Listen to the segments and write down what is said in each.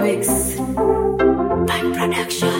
Mix by production.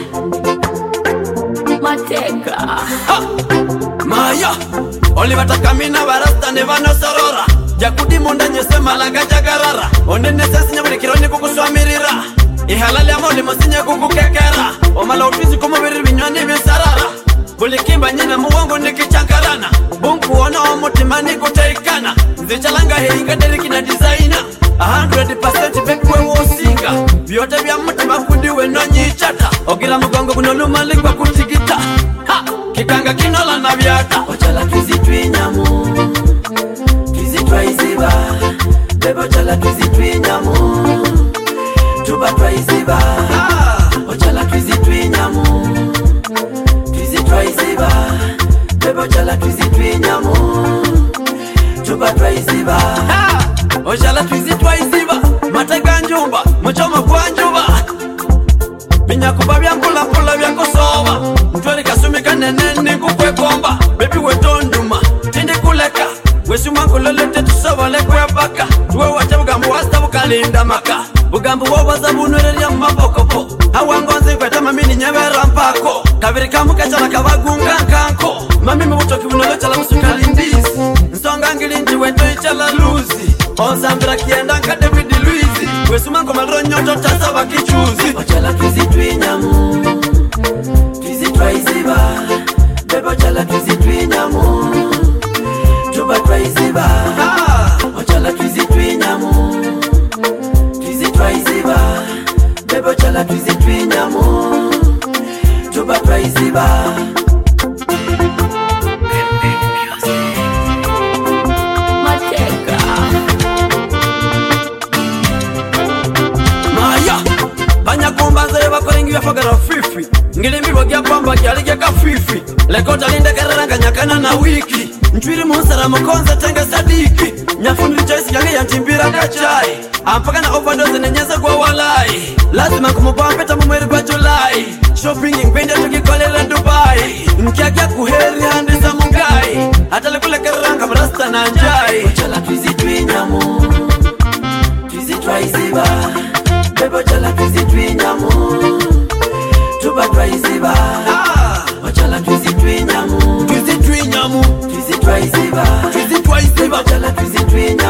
Mateka Maya Oliver Takamina barasta nevano sorora Jakudi munda nyese malaga jagarara Onene sesi nyabuli kironi kukuswamirira Ihalali amoli mosinye kukukekera Omala utuzi kumubiri vinyoni visarara Bulikimba nyina muwangu nikichankarana Bunku wana omutimani kuteikana Zichalanga heinga deriki na designer 100% bekwe wosinga Vyote vya mutima kudiwe no nyichata Ogira mugongo kunoluma lingwa kutigita Ha! Kikanga kinola na vyata Ochala tuzitwinyamu Tuzitwaiziba Bebe ochala tuzitwinyamu Tuba twaiziba Ochala tuzitwinyamu Tuzitwaiziba Bebe ochala tuzitwinyamu Tuba twaiziba Ochala tuzitwaiziba Matega njumba Muchoma kwa njuba Binyakuba vyankula mpula vyankusoba Mtweli kasumika neneni kukwe komba Baby wetonduma Tindi kuleka Wesuma kulolete tusobole kwe baka Tuwe wache bugambu wasta bukalinda maka Bugambu wabaza bunwereria mabokopo Hawangonzi kweta mamini nyevera mpako Kabiri kamuka chala kawagunga nkanko Mami mbutoki bunolo chala musukali ndizi Nsonga ngilinji weto ichala luzi Onsambira kienda nka David Luizi Wesuma ngomalo nyoto tasa wakichuzi Ochala tuzitwinyamu Tuzitwaiziba Bebe ochala tuzitwinyamu Tuba twaiziba Ochala tuzitwinyamu Tuzitwaiziba Bebe ochala tuzitwinyamu Tuba twaiziba Mateka Maya Banyakumba nzere bakorengi vyafagara fifi Ngilimbi wagia pamba kialige ka fifi Lekota linde kararanga nyakana na wiki Nchwiri munsara mkonza tenga sadiki Nyafundi choisi yange yantimbira kachai Ampaka na overdose nenyeza kwa walai Lazima kumupambeta mumweri kwa Julai Shopping ngpende tukikolele Dubai Nkiakia kuheri handi za mungai Hata lekule kararanga brasta na njai Ochala tuzitwinyamu Tuzitwaiziba Bebe ochala tuzitwinyamu Tuba twaiziba Ochala tuzitwinyamu Tuzitwinyamu Tuzitwaiziba Tuzitwaiziba Ochala tuzitwinyamu